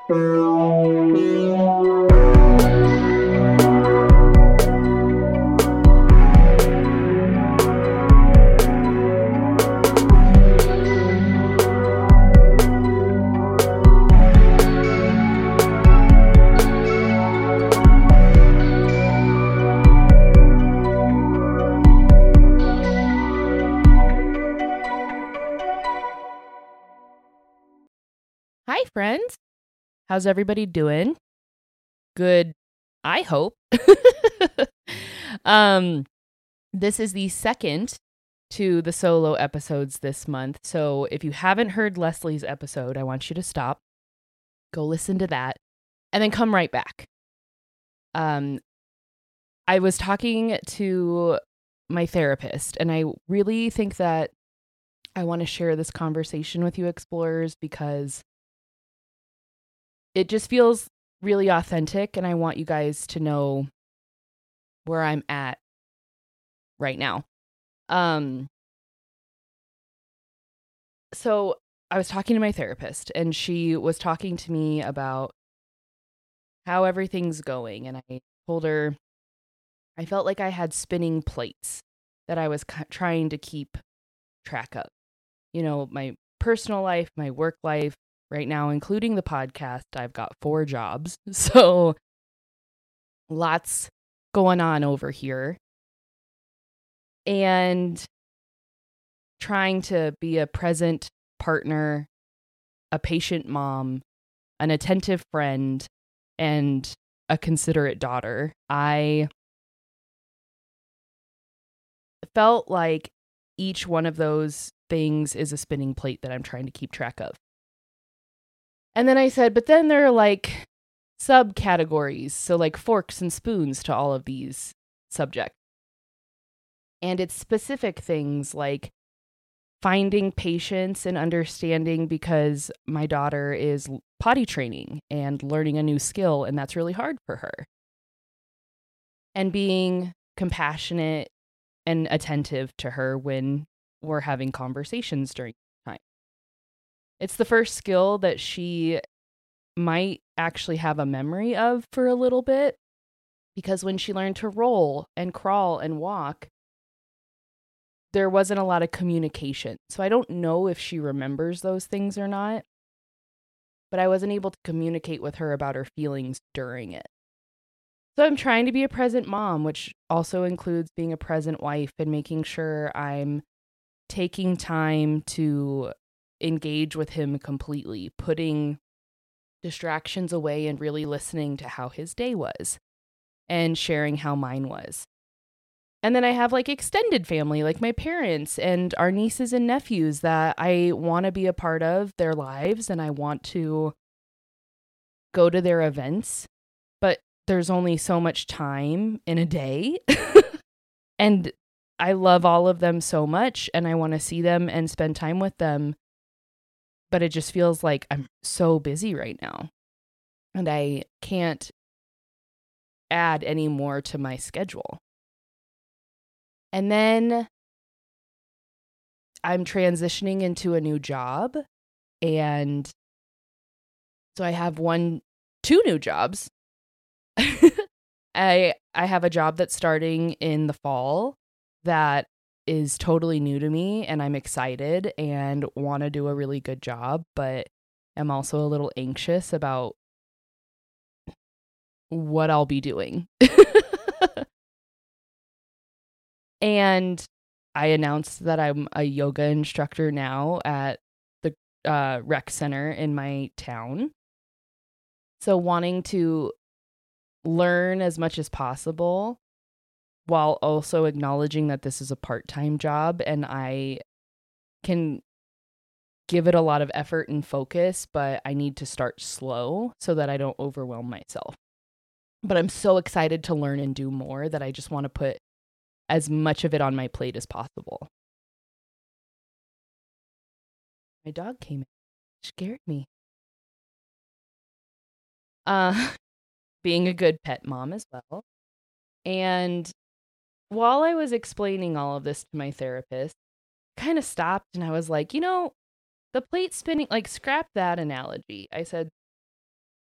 Hi, friends. How's everybody doing? Good, I hope. um, this is the second to the solo episodes this month. So if you haven't heard Leslie's episode, I want you to stop, go listen to that, and then come right back. I was talking to my therapist, and I really think that I want to share this conversation with you explorers because it just feels really authentic, and I want you guys to know where I'm at right now. So I was talking to my therapist, and she was talking to me about how everything's going, and I told her I felt like I had spinning plates that I was trying to keep track of. You know, my personal life, my work life, right now, including the podcast, I've got 4 jobs. So lots going on over here. And trying to be a present partner, a patient mom, an attentive friend, and a considerate daughter. I felt like each one of those things is a spinning plate that I'm trying to keep track of. And then I said, but then there are like subcategories, so like forks and spoons to all of these subjects. And it's specific things like finding patience and understanding because my daughter is potty training and learning a new skill, and that's really hard for her. And being compassionate and attentive to her when we're having conversations during time. It's the first skill that she might actually have a memory of for a little bit, because when she learned to roll and crawl and walk, there wasn't a lot of communication. So I don't know if she remembers those things or not, but I wasn't able to communicate with her about her feelings during it. So I'm trying to be a present mom, which also includes being a present wife and making sure I'm taking time to engage with him completely, putting distractions away and really listening to how his day was and sharing how mine was. And then I have like extended family, like my parents and our nieces and nephews that I want to be a part of their lives and I want to go to their events, but there's only so much time in a day. And I love all of them so much and I want to see them and spend time with them. But it just feels like I'm so busy right now and I can't add any more to my schedule. And then I'm transitioning into a new job. And so I have 2 new jobs. I have a job that's starting in the fall that is totally new to me, and I'm excited and want to do a really good job, but I'm also a little anxious about what I'll be doing. And I announced that I'm a yoga instructor now at the rec center in my town. So wanting to learn as much as possible while also acknowledging that this is a part-time job and I can give it a lot of effort and focus, but I need to start slow so that I don't overwhelm myself. But I'm so excited to learn and do more that I just want to put as much of it on my plate as possible. My dog came in. Scared me. Being a good pet mom as well. And while I was explaining all of this to my therapist, kind of stopped and I was like, the plate spinning, like scrap that analogy. I said,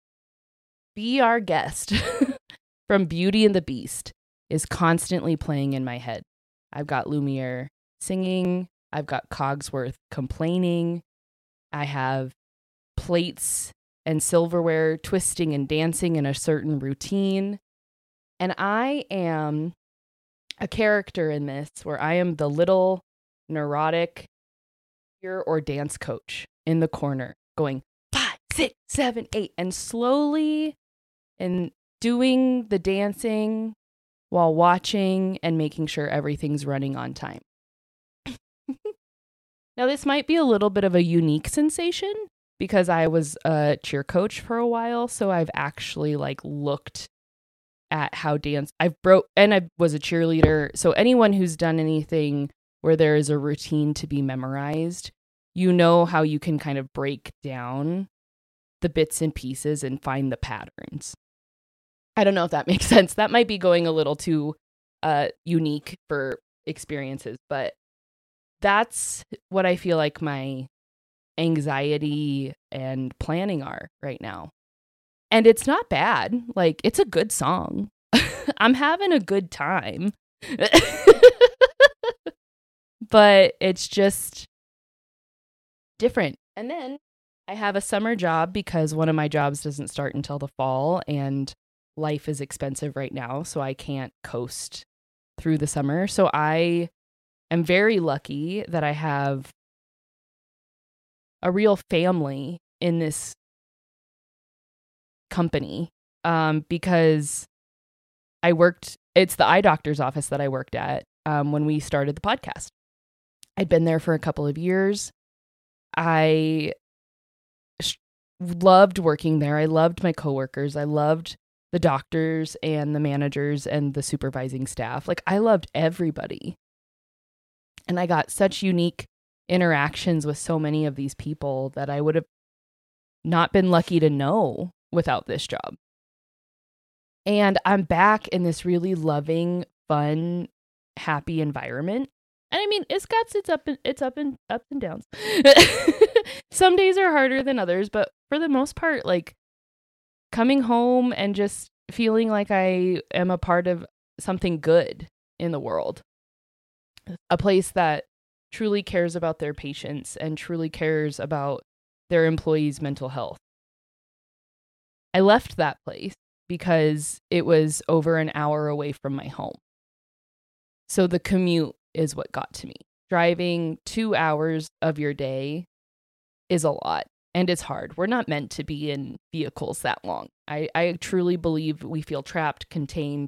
Be Our Guest from Beauty and the Beast is constantly playing in my head. I've got Lumiere singing. I've got Cogsworth complaining. I have plates and silverware twisting and dancing in a certain routine. And I am a character in this where I am the little neurotic cheer or dance coach in the corner going 5, 6, 7, 8, and slowly and doing the dancing while watching and making sure everything's running on time. Now, this might be a little bit of a unique sensation because I was a cheer coach for a while, so I've actually looked at how dance I was a cheerleader. So anyone who's done anything where there is a routine to be memorized, you know how you can kind of break down the bits and pieces and find the patterns. I don't know if that makes sense. That might be going a little too unique for experiences, but that's what I feel like my anxiety and planning are right now. And it's not bad. It's a good song. I'm having a good time. But it's just different. And then I have a summer job because one of my jobs doesn't start until the fall, and life is expensive right now, so I can't coast through the summer. So I am very lucky that I have a real family in this company because it's the eye doctor's office that I worked at when we started the podcast. I'd been there for a couple of years. I loved working there. I loved my coworkers. I loved the doctors and the managers and the supervising staff. I loved everybody. And I got such unique interactions with so many of these people that I would have not been lucky to know without this job. And I'm back in this really loving, fun, happy environment. And I mean, it's got its ups and downs. Some days are harder than others, but for the most part, coming home and just feeling like I am a part of something good in the world. A place that truly cares about their patients and truly cares about their employees' mental health. I left that place because it was over an hour away from my home. So the commute is what got to me. Driving 2 hours of your day is a lot, and it's hard. We're not meant to be in vehicles that long. I truly believe we feel trapped, contained.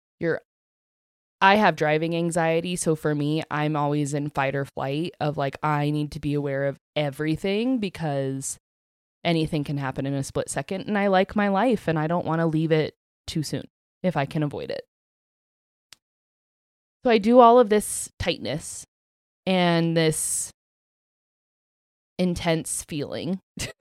I have driving anxiety, so for me, I'm always in fight or flight of I need to be aware of everything because anything can happen in a split second, and I like my life, and I don't want to leave it too soon if I can avoid it. So I do all of this tightness and this intense feeling.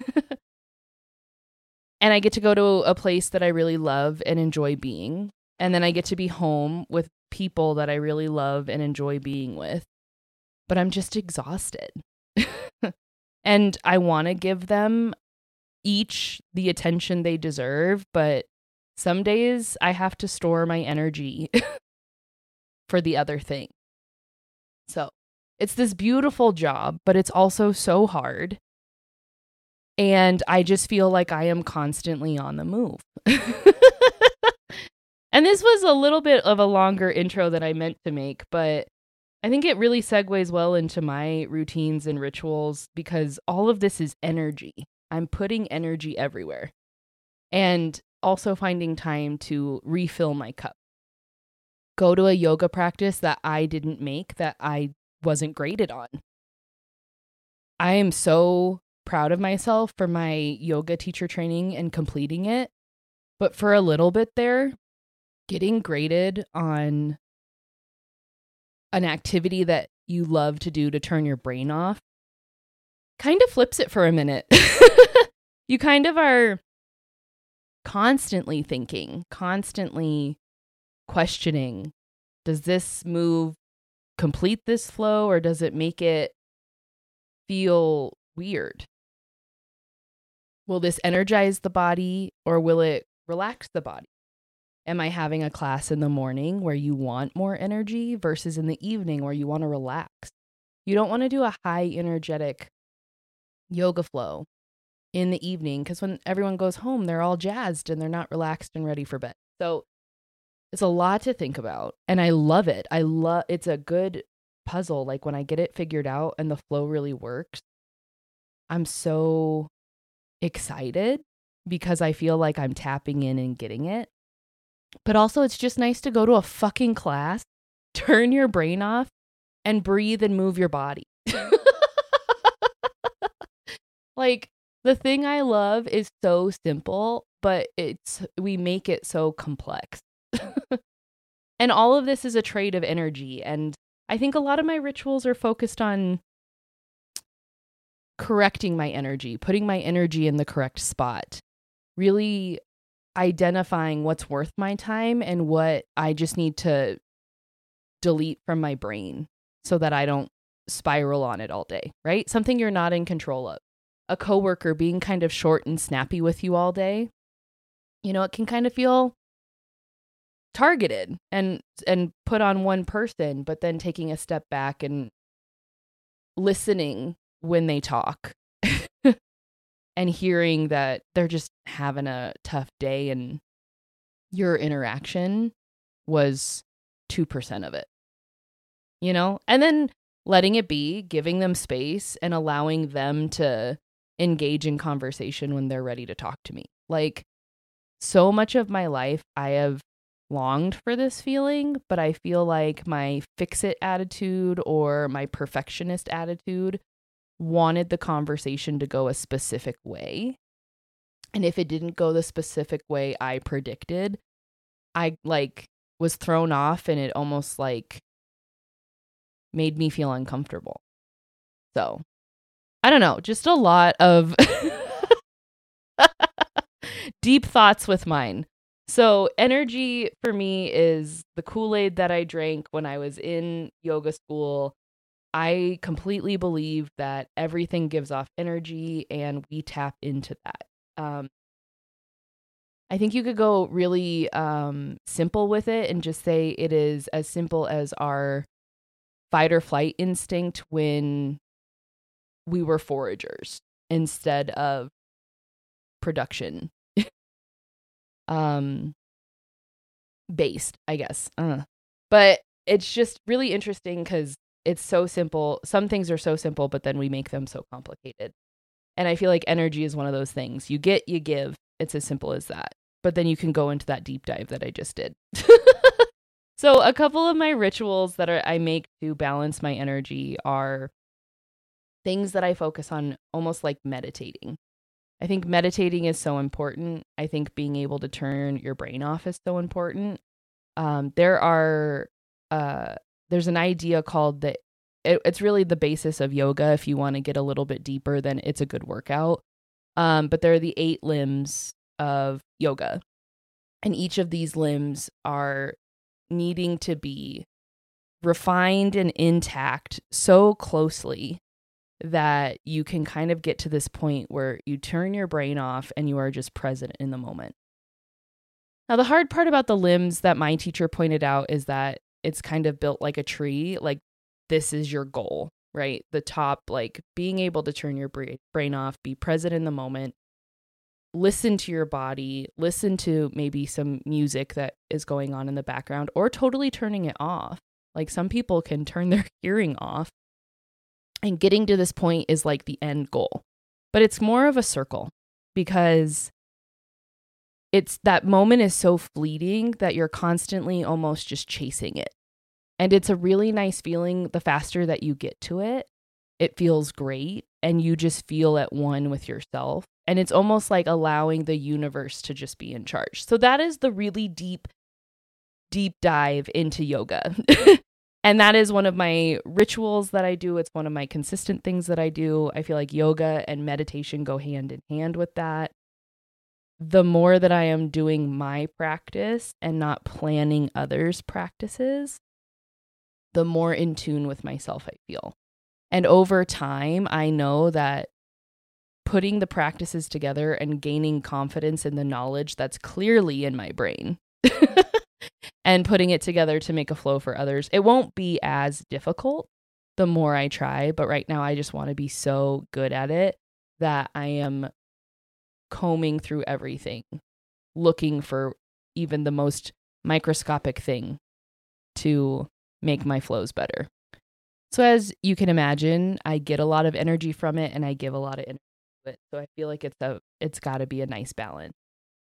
And I get to go to a place that I really love and enjoy being. And then I get to be home with people that I really love and enjoy being with. But I'm just exhausted. And I want to give them each the attention they deserve, but some days I have to store my energy for the other thing. So it's this beautiful job, but it's also so hard. And I just feel like I am constantly on the move. And this was a little bit of a longer intro than I meant to make, but I think it really segues well into my routines and rituals because all of this is energy. I'm putting energy everywhere. And also finding time to refill my cup. Go to a yoga practice that I didn't make, that I wasn't graded on. I am so proud of myself for my yoga teacher training and completing it. But for a little bit there, getting graded on an activity that you love to do to turn your brain off kind of flips it for a minute. You kind of are constantly thinking, constantly questioning, does this move complete this flow or does it make it feel weird? Will this energize the body or will it relax the body? Am I having a class in the morning where you want more energy versus in the evening where you want to relax? You don't want to do a high energetic yoga flow in the evening because when everyone goes home, they're all jazzed and they're not relaxed and ready for bed. So it's a lot to think about. And I love it. It's a good puzzle. Like when I get it figured out and the flow really works, I'm so excited because I feel like I'm tapping in and getting it. But also it's just nice to go to a fucking class, turn your brain off, and breathe and move your body. Like, the thing I love is so simple, but we make it so complex. And all of this is a trade of energy. And I think a lot of my rituals are focused on correcting my energy, putting my energy in the correct spot, really identifying what's worth my time and what I just need to delete from my brain so that I don't spiral on it all day, right? Something you're not in control of. A coworker being kind of short and snappy with you all day, it can kind of feel targeted and put on one person, but then taking a step back and listening when they talk and hearing that they're just having a tough day and your interaction was 2% of it, and then letting it be, giving them space and allowing them to engage in conversation when they're ready to talk to me. Like, so much of my life, I have longed for this feeling, but I feel like my fix-it attitude or my perfectionist attitude wanted the conversation to go a specific way. And if it didn't go the specific way I predicted, I was thrown off and it almost made me feel uncomfortable. So, I don't know, just a lot of deep thoughts with mine. So energy for me is the Kool-Aid that I drank when I was in yoga school. I completely believe that everything gives off energy and we tap into that. I think you could go really simple with it and just say it is as simple as our fight or flight instinct when we were foragers instead of production based, I guess. But it's just really interesting because it's so simple. Some things are so simple, but then we make them so complicated. And I feel like energy is one of those things. You get, you give. It's as simple as that. But then you can go into that deep dive that I just did. So a couple of my rituals that I make to balance my energy are things that I focus on almost like meditating. I think meditating is so important. I think being able to turn your brain off is so important. There's an idea called it's really the basis of yoga. If you want to get a little bit deeper, then it's a good workout. But there are the 8 limbs of yoga. And each of these limbs are needing to be refined and intact so closely that you can kind of get to this point where you turn your brain off and you are just present in the moment. Now, the hard part about the limbs that my teacher pointed out is that it's kind of built like a tree. Like, this is your goal, right? The top, like being able to turn your brain off, be present in the moment, listen to your body, listen to maybe some music that is going on in the background, or totally turning it off. Like, some people can turn their hearing off. And getting to this point is like the end goal. But it's more of a circle because that moment is so fleeting that you're constantly almost just chasing it. And it's a really nice feeling. The faster that you get to it, it feels great. And you just feel at one with yourself. And it's almost like allowing the universe to just be in charge. So that is the really deep dive into yoga. And that is one of my rituals that I do. It's one of my consistent things that I do. I feel like yoga and meditation go hand in hand with that. The more that I am doing my practice and not planning others' practices, the more in tune with myself I feel. And over time, I know that putting the practices together and gaining confidence in the knowledge that's clearly in my brain and putting it together to make a flow for others. It won't be as difficult the more I try, but right now I just want to be so good at it that I am combing through everything, looking for even the most microscopic thing to make my flows better. So as you can imagine, I get a lot of energy from it and I give a lot of energy to it. So I feel like it's got to be a nice balance.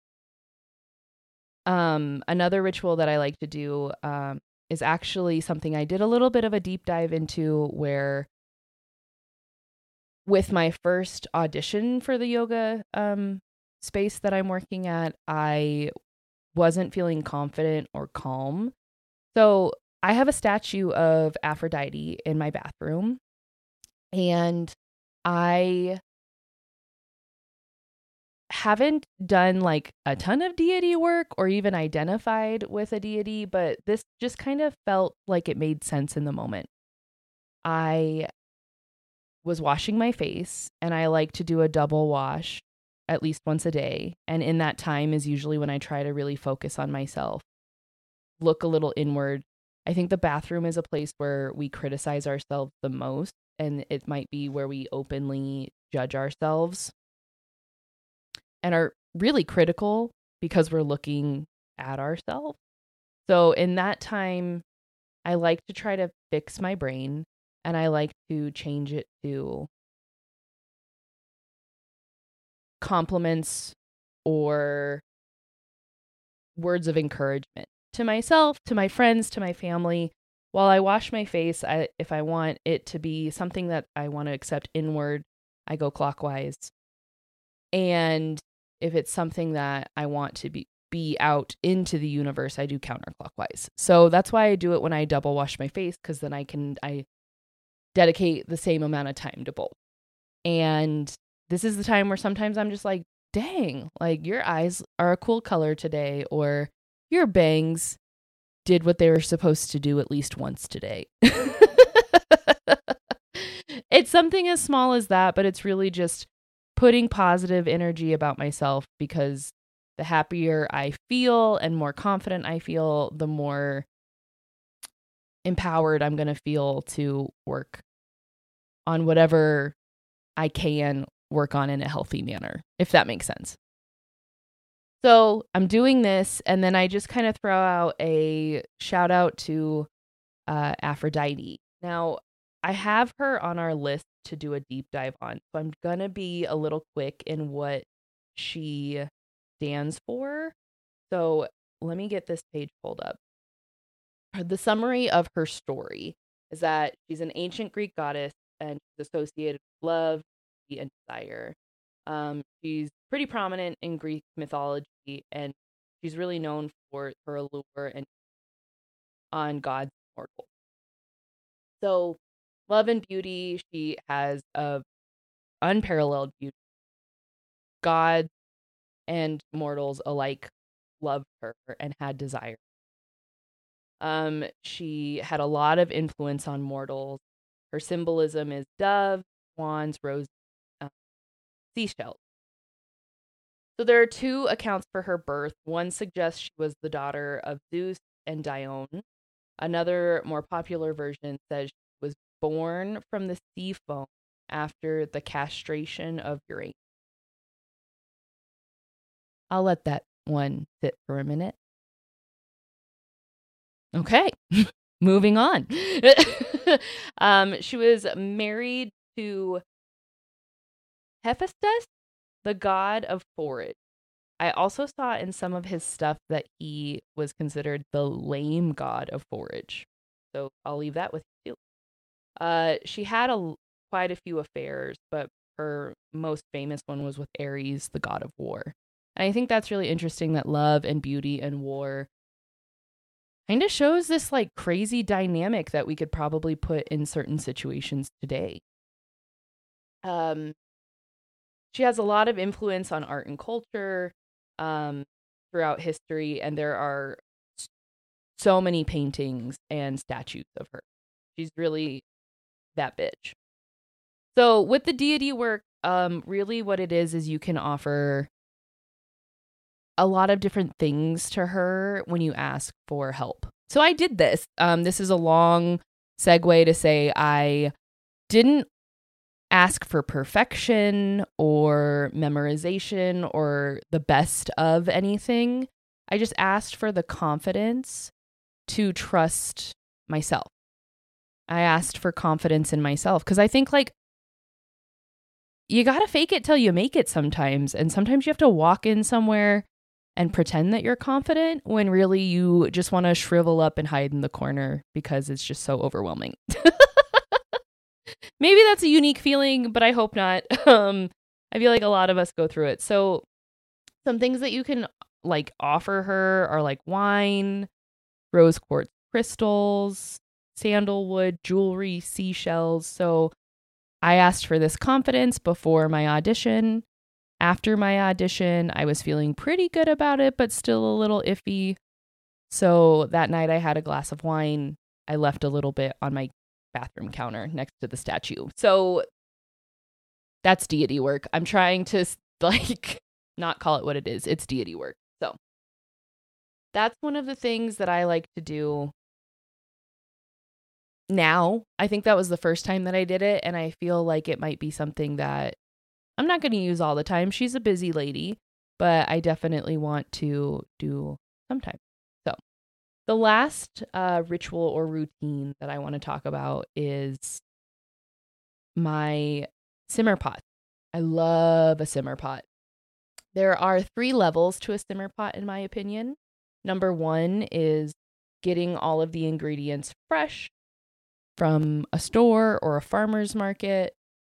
Another ritual that I like to do is actually something I did a little bit of a deep dive into, where with my first audition for the yoga space that I'm working at, I wasn't feeling confident or calm. So I have a statue of Aphrodite in my bathroom, and I haven't done like a ton of deity work or even identified with a deity, but this just kind of felt like it made sense in the moment. I was washing my face, and I like to do a double wash at least once a day. And in that time is usually when I try to really focus on myself, look a little inward. I think the bathroom is a place where we criticize ourselves the most, and it might be where we openly judge ourselves and are really critical because we're looking at ourselves. So in that time, I like to try to fix my brain, and I like to change it to compliments or words of encouragement to myself, to my friends, to my family. While I wash my face, if I want it to be something that I want to accept inward, I go clockwise. And if it's something that I want to be out into the universe, I do counterclockwise. So that's why I do it when I double wash my face, because then I dedicate the same amount of time to both. And this is the time where sometimes I'm just like, dang, like your eyes are a cool color today, or your bangs did what they were supposed to do at least once today. It's something as small as that, but it's really just putting positive energy about myself, because the happier I feel and more confident I feel, the more empowered I'm going to feel to work on whatever I can work on in a healthy manner, if that makes sense. So I'm doing this, and then I just kind of throw out a shout out to Aphrodite. Now, I have her on our list to do a deep dive on, so I'm going to be a little quick in what she stands for. So let me get this page pulled up. The summary of her story is that she's an ancient Greek goddess, and she's associated with love and desire. She's pretty prominent in Greek mythology, and she's really known for her allure and on God's mortal. So, love and beauty, she has a unparalleled beauty. God and mortals alike loved her and had desire. She had a lot of influence on mortals. Her symbolism is dove, swans, roses, seashells. So there are two accounts for her birth. One suggests she was the daughter of Zeus and Dione. Another, more popular version says she was born from the sea foam after the castration of Uranus. I'll let that one sit for a minute. Okay, moving on. She was married to Hephaestus, the god of forage. I also saw in some of his stuff that he was considered the lame god of forage. So I'll leave that with you. She had quite a few affairs, but her most famous one was with Ares, the god of war. And I think that's really interesting that love and beauty and war kind of shows this like crazy dynamic that we could probably put in certain situations today. She has a lot of influence on art and culture throughout history, and there are so many paintings and statues of her. She's really that bitch. So with the deity work, really what it is you can offer a lot of different things to her when you ask for help. So I did this. This is a long segue to say I didn't ask for perfection or memorization or the best of anything. I just asked for the confidence to trust myself. I asked for confidence in myself because I think like you got to fake it till you make it sometimes. And sometimes you have to walk in somewhere and pretend that you're confident when really you just want to shrivel up and hide in the corner because it's just so overwhelming. Maybe that's a unique feeling, but I hope not. I feel like a lot of us go through it. So some things that you can like offer her are like wine, rose quartz crystals, sandalwood, jewelry, seashells. So I asked for this confidence before my audition. After my audition, I was feeling pretty good about it, but still a little iffy. So that night I had a glass of wine. I left a little bit on my bathroom counter next to the statue. So that's deity work. I'm trying to like not call it what it is. It's deity work. So that's one of the things that I like to do now. I think that was the first time that I did it, and I feel like it might be something that I'm not going to use all the time. She's a busy lady, but I definitely want to do sometime. So the last ritual or routine that I want to talk about is my simmer pot. I love a simmer pot. There are 3 levels to a simmer pot, in my opinion. Number 1 is getting all of the ingredients fresh from a store or a farmer's market,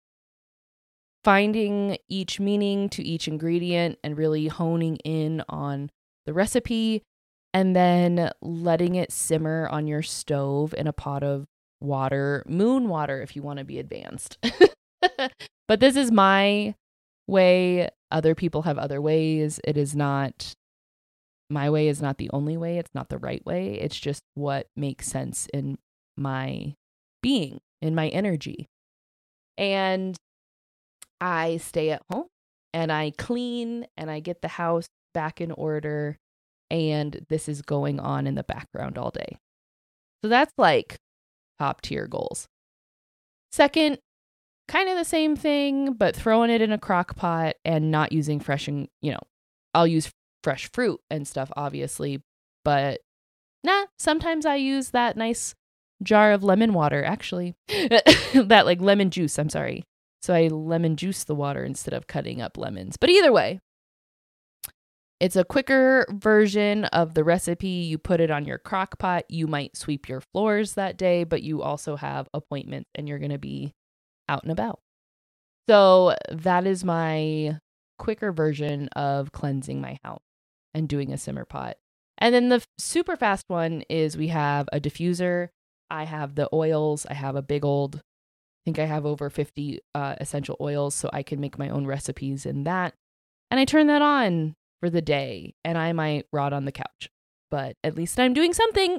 finding each meaning to each ingredient and really honing in on the recipe, and then letting it simmer on your stove in a pot of water, moon water if you want to be advanced. But this is my way. Other people have other ways. It is not, my way is not the only way. It's not the right way. It's just what makes sense in my being, in my energy. And I stay at home and I clean and I get the house back in order. And this is going on in the background all day. So that's like top tier goals. Second, kind of the same thing, but throwing it in a crock pot and not using fresh, and I'll use fresh fruit and stuff, obviously, but sometimes I use that nice jar of lemon water, actually, that like lemon juice, I'm sorry. So I lemon juice the water instead of cutting up lemons. But either way, it's a quicker version of the recipe. You put it on your crock pot. You might sweep your floors that day, but you also have appointments and you're going to be out and about. So that is my quicker version of cleansing my house and doing a simmer pot. And then the super fast one is we have a diffuser. I have the oils. I have a big old, I think I have over 50 essential oils, so I can make my own recipes in that. And I turn that on for the day and I might rot on the couch, but at least I'm doing something.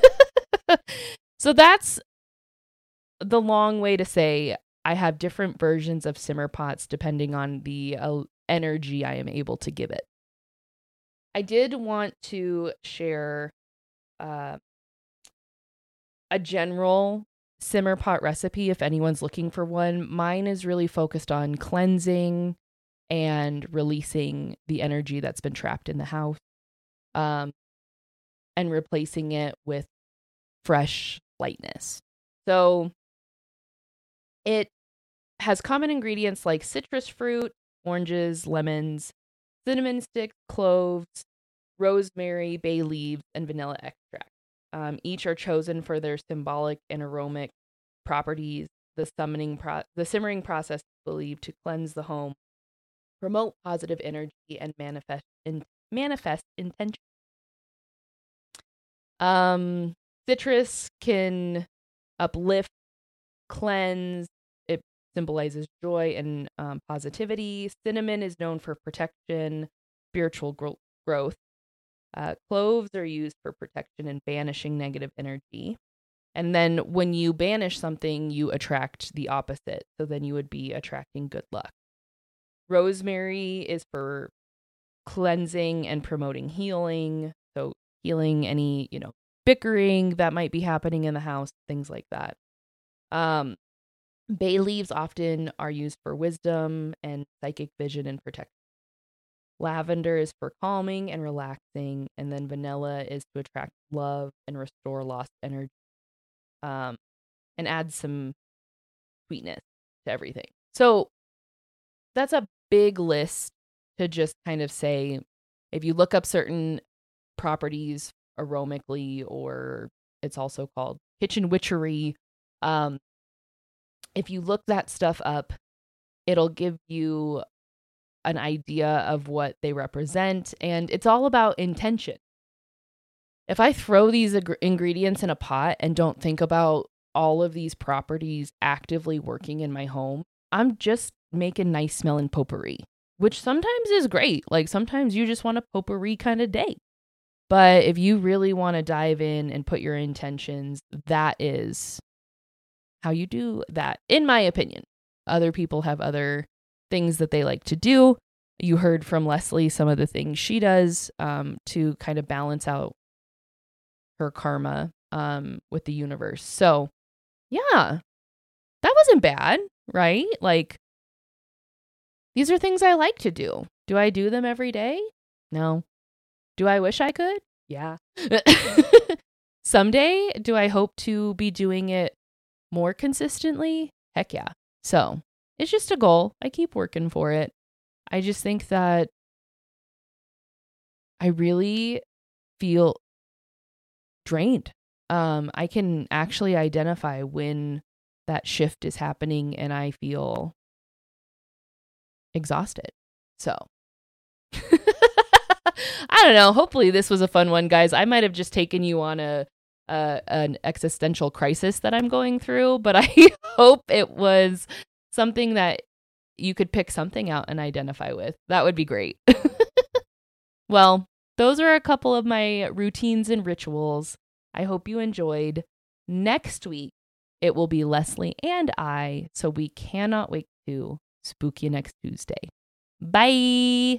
So that's the long way to say I have different versions of simmer pots depending on the energy I am able to give it. I did want to share a general simmer pot recipe if anyone's looking for one. Mine is really focused on cleansing and releasing the energy that's been trapped in the house, and replacing it with fresh lightness. So it has common ingredients like citrus fruit, oranges, lemons, cinnamon sticks, cloves, rosemary, bay leaves, and vanilla extract. Each are chosen for their symbolic and aromatic properties. The simmering process is believed to cleanse the home, promote positive energy, and manifest intention. Citrus can uplift, cleanse. It symbolizes joy and positivity. Cinnamon is known for protection, spiritual growth. Cloves are used for protection and banishing negative energy. And then when you banish something, you attract the opposite. So then you would be attracting good luck. Rosemary is for cleansing and promoting healing. So healing any, bickering that might be happening in the house, things like that. Bay leaves often are used for wisdom and psychic vision and protection. Lavender is for calming and relaxing, and then vanilla is to attract love and restore lost energy, and add some sweetness to everything. So that's a big list to just kind of say, if you look up certain properties aromically, or it's also called kitchen witchery, if you look that stuff up, it'll give you an idea of what they represent, and it's all about intention. If I throw these ingredients in a pot and don't think about all of these properties actively working in my home, I'm just making nice smelling potpourri, which sometimes is great. Like sometimes you just want a potpourri kind of day. But if you really want to dive in and put your intentions, that is how you do that, in my opinion. Other people have other things that they like to do. You heard from Leslie some of the things she does to kind of balance out her karma with the universe. So, yeah, that wasn't bad, right? Like, these are things I like to do. Do I do them every day? No. Do I wish I could? Yeah. Someday, do I hope to be doing it more consistently? Heck yeah. So, it's just a goal. I keep working for it. I just think that I really feel drained. I can actually identify when that shift is happening and I feel exhausted. So, I don't know. Hopefully this was a fun one, guys. I might have just taken you on an existential crisis that I'm going through, but I hope it was something that you could pick something out and identify with. That would be great. Well, those are a couple of my routines and rituals. I hope you enjoyed. Next week, it will be Leslie and I, so we cannot wait to spook you next Tuesday. Bye!